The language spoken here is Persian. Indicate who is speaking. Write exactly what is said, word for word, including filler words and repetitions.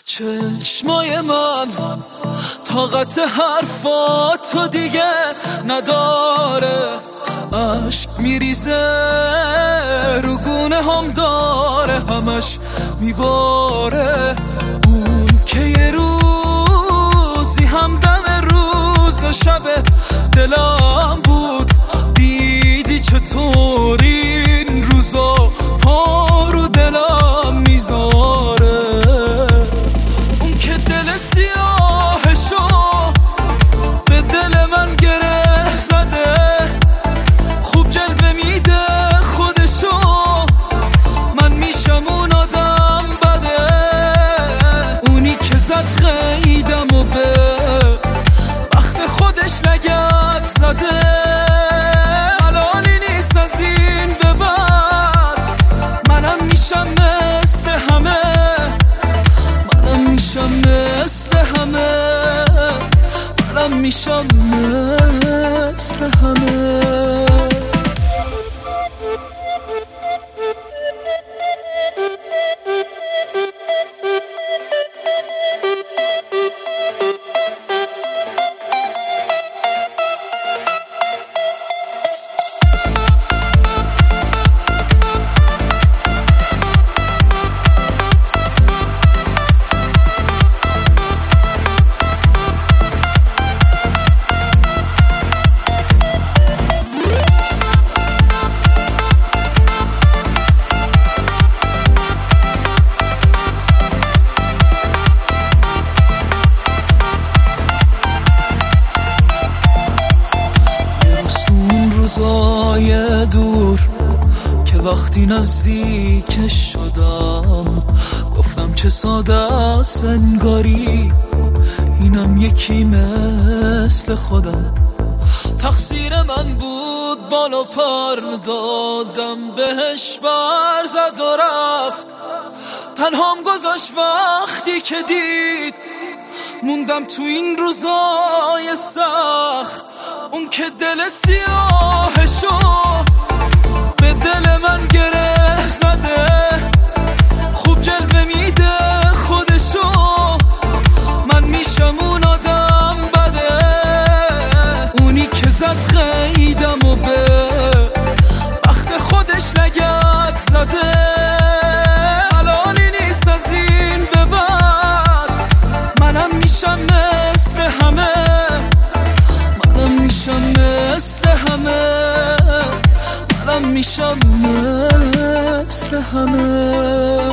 Speaker 1: چشمای من طاقت حرفاتو دیگه نداره، عشق میریزه رو گونه هم داره، همش میباره. اون که یه روزی همدم روز و شب دلم بود، دیدی چطور این روزا پا رو دلم میذاره. اون که دل سیاهشو به دل من گره زده، خوب جلوه میده خودشو، من میشم اون آدم بده. اونی که زد قیدم و به وقت خودش لگد زده، حلالی نیست از این به بعد منم میشم مثل همه، منم میشم مثل همه، منم میشم مثل همه. روزای دور که وقتی نزدیکش شدم، گفتم چه ساده است انگاری اینم یکی مثل خودم. تقصیر من بود بالا پر دادم بهش، بر زد و رفت، تنهام گذاشت وقتی که دید موندم تو این روزای سخت. اون که دل سیاهشو به دل من گره زده، خوب جلوه میده خودشو، من میشم اون آدم بده. اونی که زد قیدم و به وقت خودش لگد زده، حلالی نیست از این به بعد منم میشم مثل همه، منم میشم مثل همه، منم میشم مثل همه.